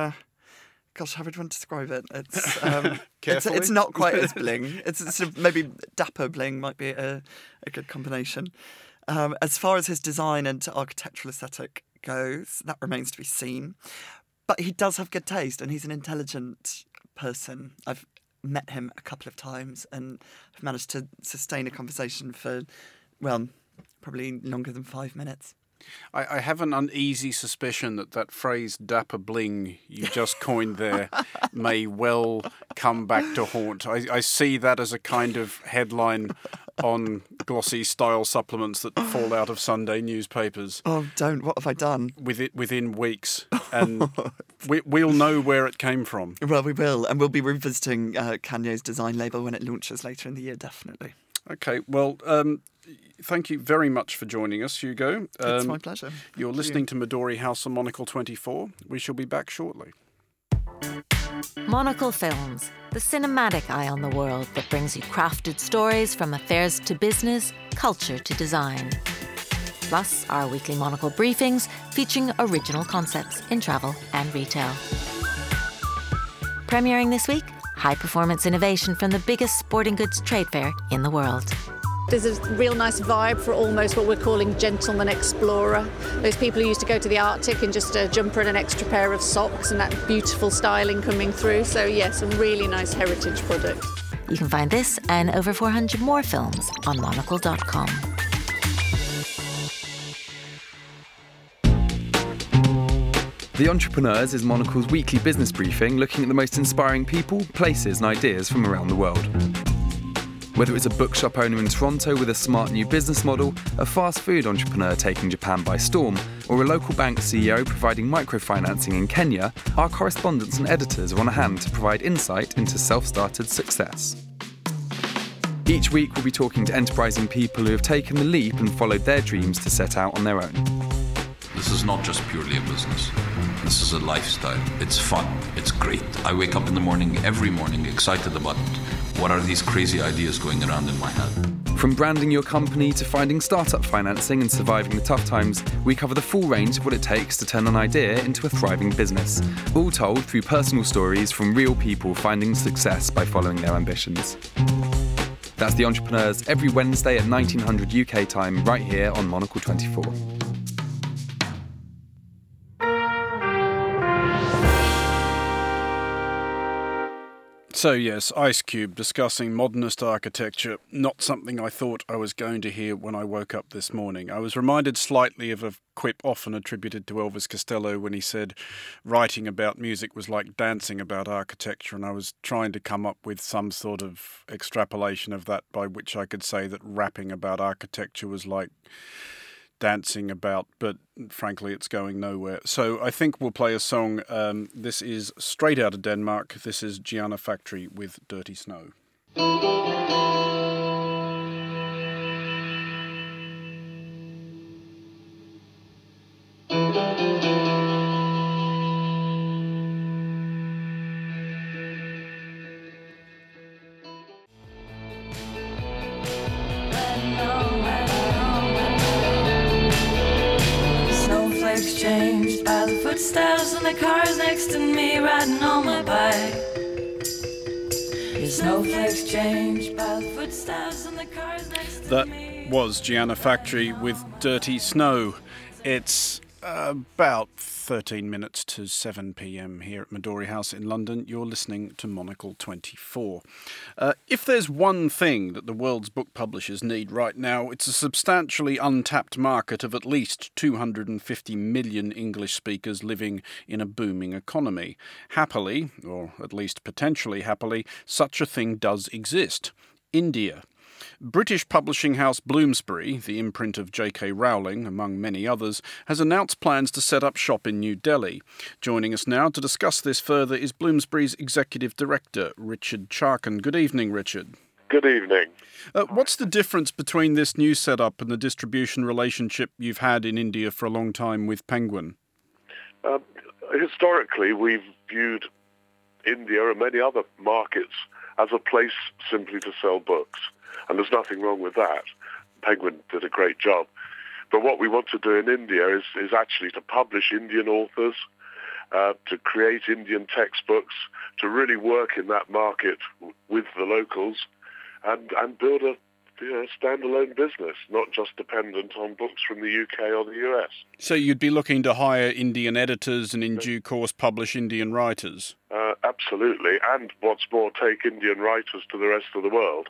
Speaker 16: Gosh, how would one describe it? It's not quite as bling. It's sort of maybe dapper bling might be a good combination. As far as his design and architectural aesthetic goes, that remains to be seen. But he does have good taste, and he's an intelligent person. I've met him a couple of times, and I've managed to sustain a conversation for, well, probably longer than 5 minutes.
Speaker 1: I have an uneasy suspicion that phrase dapper bling you just coined there may well come back to haunt. I see that as a kind of headline on glossy style supplements that fall out of Sunday newspapers.
Speaker 16: Oh, don't. What have I done?
Speaker 1: Within weeks. And we'll know where it came from.
Speaker 16: Well, we will. And we'll be revisiting Kanye's design label when it launches later in the year, definitely.
Speaker 1: Okay, well... thank you very much for joining us, Hugo.
Speaker 16: It's my pleasure.
Speaker 1: You're listening to Midori House on Monocle 24. We shall be back shortly.
Speaker 19: Monocle Films, the cinematic eye on the world that brings you crafted stories from affairs to business, culture to design. Plus, our weekly Monocle briefings featuring original concepts in travel and retail. Premiering this week, high-performance innovation from the biggest sporting goods trade fair in the world.
Speaker 20: There's a real nice vibe for almost what we're calling gentleman explorer. Those people who used to go to the Arctic in just a jumper and an extra pair of socks and that beautiful styling coming through. So yeah, some really nice heritage products.
Speaker 19: You can find this and over 400 more films on monocle.com.
Speaker 21: The Entrepreneurs is Monocle's weekly business briefing looking at the most inspiring people, places and ideas from around the world. Whether it's a bookshop owner in Toronto with a smart new business model, a fast food entrepreneur taking Japan by storm, or a local bank CEO providing microfinancing in Kenya, our correspondents and editors are on hand to provide insight into self-started success. Each week we'll be talking to enterprising people who have taken the leap and followed their dreams to set out on their own.
Speaker 22: This is not just purely a business. This is a lifestyle. It's fun. It's great. I wake up in the morning, every morning, excited about what are these crazy ideas going around in my head.
Speaker 21: From branding your company to finding startup financing and surviving the tough times, we cover the full range of what it takes to turn an idea into a thriving business. All told through personal stories from real people finding success by following their ambitions. That's The Entrepreneurs every Wednesday at 1900 UK time right here on Monocle 24.
Speaker 1: So yes, Ice Cube discussing modernist architecture, not something I thought I was going to hear when I woke up this morning. I was reminded slightly of a quip often attributed to Elvis Costello when he said writing about music was like dancing about architecture, and I was trying to come up with some sort of extrapolation of that by which I could say that rapping about architecture was like dancing about, but frankly it's going nowhere. So I think we'll play a song. This is straight out of Denmark. This is Gianna Factory with Dirty Snow.
Speaker 4: footsteps in the cars next to me, riding on my bike. Your snowflakes change by the footsteps in the cars next to me.
Speaker 1: That was Gianna Factory with Dirty Snow. It's about 13 minutes to 7 p.m. here at Midori House in London. You're listening to Monocle 24. If there's one thing that the world's book publishers need right now, it's a substantially untapped market of at least 250 million English speakers living in a booming economy. Happily, or at least potentially happily, such a thing does exist. India. British publishing house Bloomsbury, the imprint of J.K. Rowling, among many others, has announced plans to set up shop in New Delhi. Joining us now to discuss this further is Bloomsbury's Executive Director, Richard Charkin. Good evening, Richard.
Speaker 5: Good evening.
Speaker 1: What's the difference between this new setup and the distribution relationship you've had in India for a long time with Penguin?
Speaker 5: Historically, we've viewed India and many other markets as a place simply to sell books. And there's nothing wrong with that. Penguin did a great job. But what we want to do in India is actually to publish Indian authors, to create Indian textbooks, to really work in that market with the locals and build a standalone business, not just dependent on books from the UK or the US.
Speaker 1: So you'd be looking to hire Indian editors and in due course publish Indian writers?
Speaker 5: Absolutely. And what's more, take Indian writers to the rest of the world.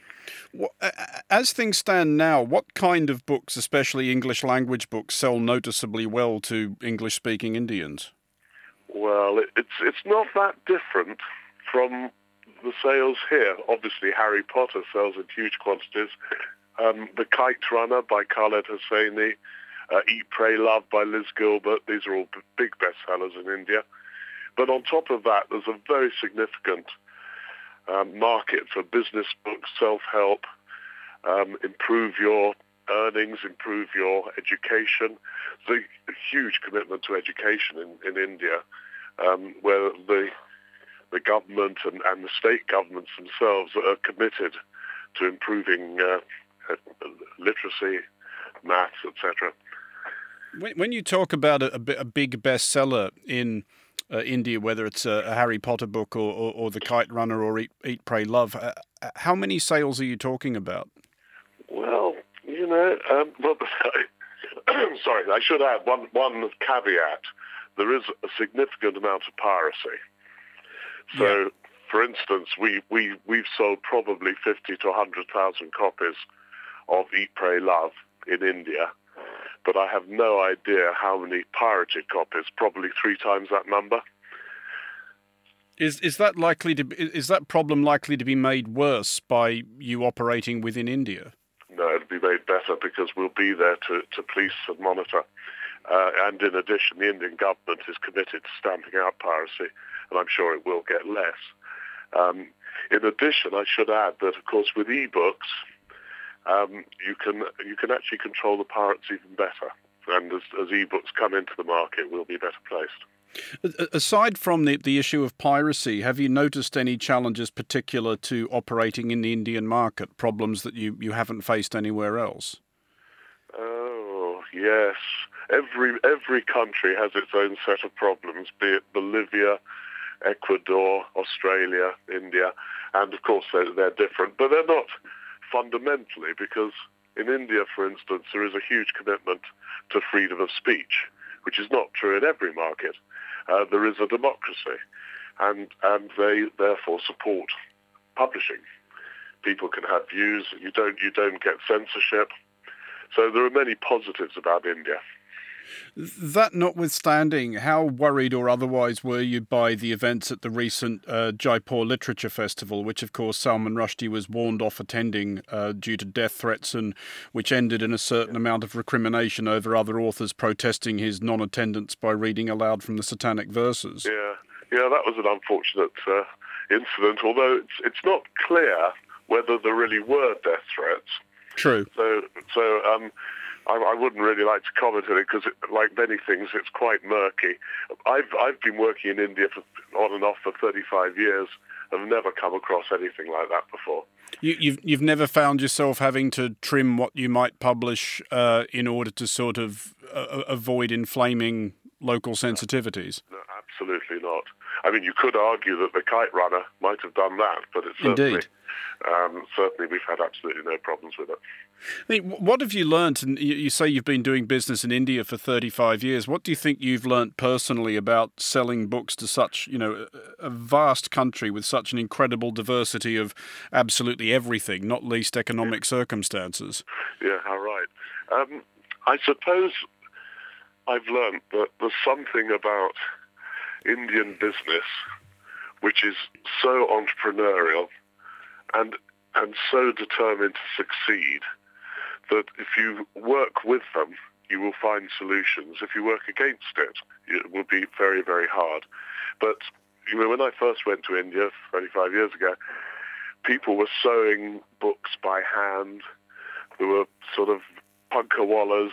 Speaker 1: As things stand now, what kind of books, especially English language books, sell noticeably well to English-speaking Indians?
Speaker 5: Well, it's not that different from the sales here. Obviously, Harry Potter sells in huge quantities. The Kite Runner by Khaled Hosseini, Eat, Pray, Love by Liz Gilbert. These are all big bestsellers in India. But on top of that, there's a very significant market for business books, self-help, improve your earnings, improve your education. There's a huge commitment to education in India, where the government and the state governments themselves are committed to improving literacy, maths, etc.
Speaker 1: When you talk about a big bestseller in India, whether it's a Harry Potter book or The Kite Runner or Eat, Pray, Love, how many sales are you talking about?
Speaker 5: Well, sorry, I should add one caveat. There is a significant amount of piracy. So, for instance, we've sold probably 50 to 100,000 copies of Eat, Pray, Love in India, but I have no idea how many pirated copies, probably 3 times that number.
Speaker 1: Is that problem likely to be made worse by you operating within India?
Speaker 5: No, it'll be made better because we'll be there to police and monitor. And in addition, the Indian government is committed to stamping out piracy, and I'm sure it will get less. In addition, I should add that, of course, with e-books, you can actually control the pirates even better. And as e-books come into the market, we'll be better placed.
Speaker 1: Aside from the issue of piracy, have you noticed any challenges particular to operating in the Indian market, problems that you haven't faced anywhere else?
Speaker 5: Oh, yes. Every country has its own set of problems, be it Bolivia, Ecuador, Australia, India, and of course they're different, but they're not fundamentally, because in India, for instance, there is a huge commitment to freedom of speech, which is not true in every market. There is a democracy, and they therefore support publishing. People can have views. You don't get censorship. So there are many positives about India.
Speaker 1: That notwithstanding, how worried or otherwise were you by the events at the recent Jaipur Literature Festival, which of course Salman Rushdie was warned off attending due to death threats, and which ended in a certain amount of recrimination over other authors protesting his non-attendance by reading aloud from the Satanic verses?
Speaker 5: Yeah, that was an unfortunate incident, although it's not clear whether there really were death threats.
Speaker 1: True.
Speaker 5: So I wouldn't really like to comment on it because, like many things, it's quite murky. I've been working in India on and off for 35 years. I've never come across anything like that before.
Speaker 1: You've never found yourself having to trim what you might publish in order to sort of avoid inflaming local sensitivities.
Speaker 5: No, absolutely not. I mean, you could argue that the Kite Runner might have done that, but it's certainly, certainly we've had absolutely no problems with it.
Speaker 1: I mean, what have you learnt? And you say you've been doing business in India for 35 years. What do you think you've learnt personally about selling books to such, a vast country with such an incredible diversity of absolutely everything, not least economic circumstances?
Speaker 5: Yeah, how right. I suppose I've learnt that there's something about Indian business which is so entrepreneurial and so determined to succeed that if you work with them, you will find solutions. If you work against it, it will be very, very hard. But when I first went to India 25 years ago, people were sewing books by hand. There were sort of punkawallas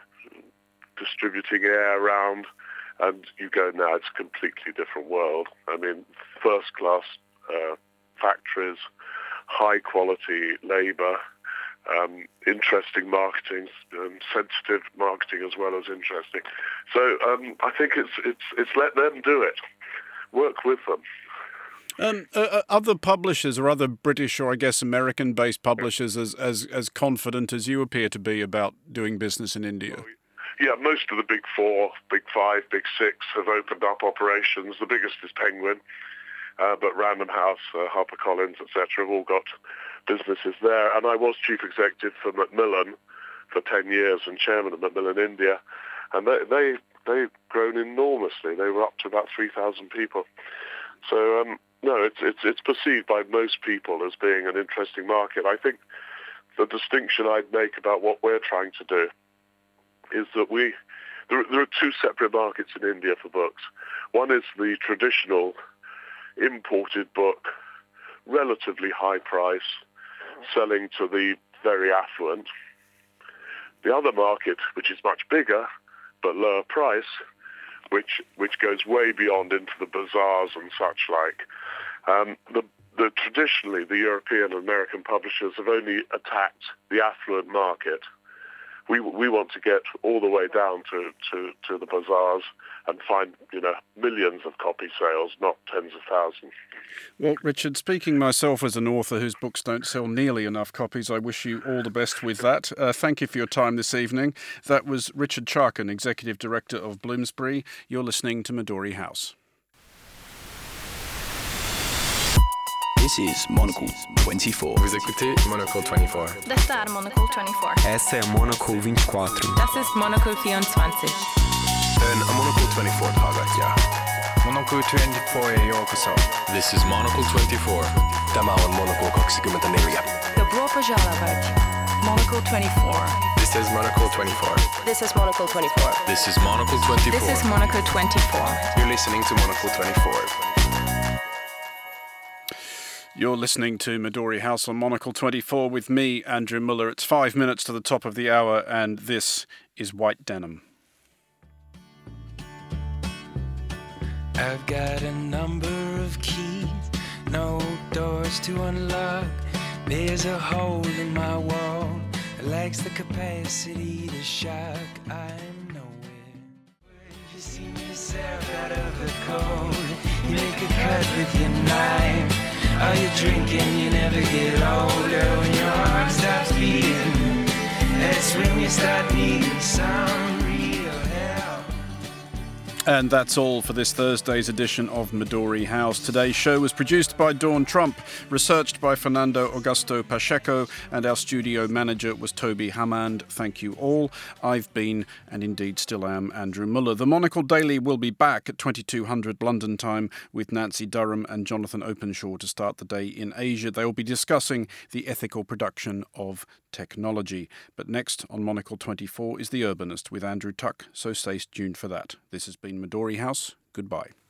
Speaker 5: distributing air around, and you go now, it's a completely different world. I mean, first-class factories, high-quality labour, interesting marketing, sensitive marketing as well as interesting. So I think it's let them do it. Work with them.
Speaker 1: Other publishers or other British or I guess American-based publishers as confident as you appear to be about doing business in India?
Speaker 5: Yeah, most of the big four, big five, big six have opened up operations. The biggest is Penguin, but Random House, HarperCollins, etc. have all got businesses there. And I was chief executive for Macmillan for 10 years and chairman of Macmillan India, and they've grown enormously. They were up to about 3,000 people. So no, it's perceived by most people as being an interesting market. I think the distinction I'd make about what we're trying to do is that there are two separate markets in India for books. One is the traditional imported book, relatively high price, selling to the very affluent. The other market, which is much bigger but lower price, which goes way beyond into the bazaars and such like. Traditionally, the European and American publishers have only attacked the affluent market. We want to get all the way down to the bazaars and find, millions of copy sales, not tens of thousands.
Speaker 1: Well, Richard, speaking myself as an author whose books don't sell nearly enough copies, I wish you all the best with that. Thank you for your time this evening. That was Richard Charkin, Executive Director of Bloomsbury. You're listening to Midori House.
Speaker 7: This is Monocle 24.
Speaker 9: Vous écoutez Monocle 24.
Speaker 10: Detta är Monocle 24.
Speaker 9: Essa är Monocle 24.
Speaker 10: Das ist Monocle 24.
Speaker 9: En Monocle 24 tagatia.
Speaker 6: Monocle 24 ja joukossa.
Speaker 9: This is Monocle 24. Tämä on Monocle 24.
Speaker 10: Dobro požalovat. Monocle 24.
Speaker 9: This is Monocle 24.
Speaker 10: This is Monocle 24.
Speaker 9: This is Monocle 24.
Speaker 10: This is Monocle 24.
Speaker 9: You're listening to Monocle 24.
Speaker 1: You're listening to Midori House on Monocle 24 with me, Andrew Muller. It's 5 minutes to the top of the hour, and this is White Denim.
Speaker 6: I've got a number of keys, no doors to unlock. There's a hole in my wall that lacks the capacity to shock. I'm nowhere. You see yourself out of the cold. You make a cut with your knife. Are you drinking? You never get older. When your heart stops beating, that's when you start needing some real help.
Speaker 1: And that's all for this Thursday's edition of Midori House. Today's show was produced by Dawn Trump, researched by Fernando Augusto Pacheco, and our studio manager was Toby Hammond. Thank you all. I've been, and indeed still am, Andrew Muller. The Monocle Daily will be back at 2200 London time with Nancy Durham and Jonathan Openshaw to start the day in Asia. They will be discussing the ethical production of technology. But next on Monocle 24 is The Urbanist with Andrew Tuck, so stay tuned for that. This has been Midori House. Goodbye.